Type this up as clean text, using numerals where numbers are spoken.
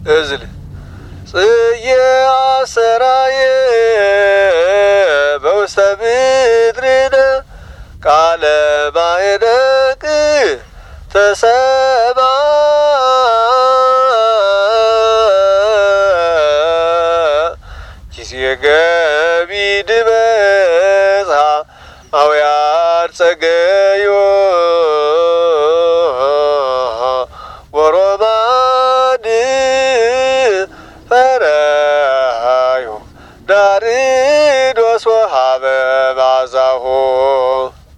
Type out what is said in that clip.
እዝል ጽየ አሰራየ በውስተ ምድርነ ቃለ ማዕነቅ ተሰማ ጊዜ ገቢድ በጽሐ አውያን ጸገዮ